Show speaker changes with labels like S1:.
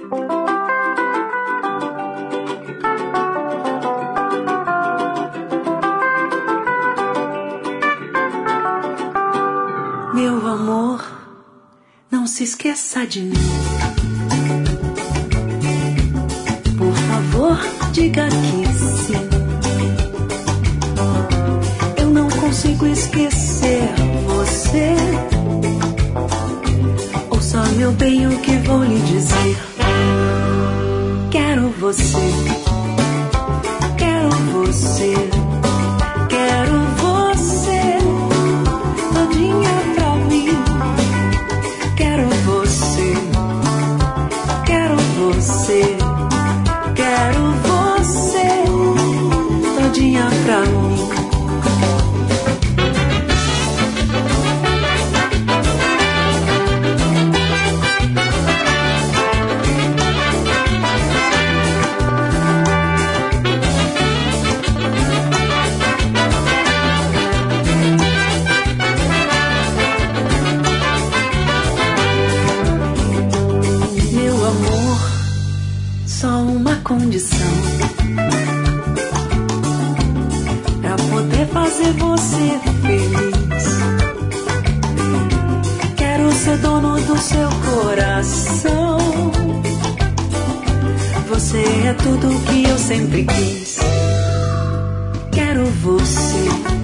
S1: Meu amor, não se esqueça de mim. Por favor, diga que sim. Eu não consigo esquecer você. Ouça, meu bem, o que vou lhe dizer. Quero você. Quero você. Quero você. Todinha pra mim. Quero você. Quero você. Quero você. Todinha pra mim. Condição pra poder fazer você feliz. Quero ser dono do seu coração. Você é tudo que eu sempre quis. Quero você.